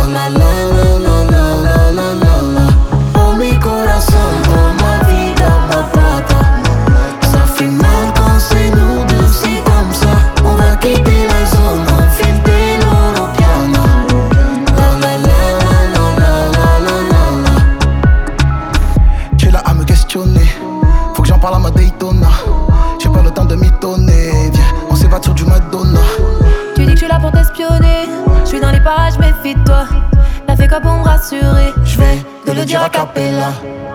la la la la la la la la la. Oh mi corazón, oh ma vida, ma plata. Ça fait mal quand c'est nous deux, c'est comme ça. On va quitter la zone, on file des loro piano. La la la la la la la la la. Tu es là à me questionner, faut que j'en parle à ma Daytona. J'ai pas le temps de mitonner, viens, on s'évade sur du Madonna. Tu dis que je suis là pour t'espionner, je suis dans les parages, méfie-toi. T'as fait quoi pour me rassurer? Je vais te le dire a cappella.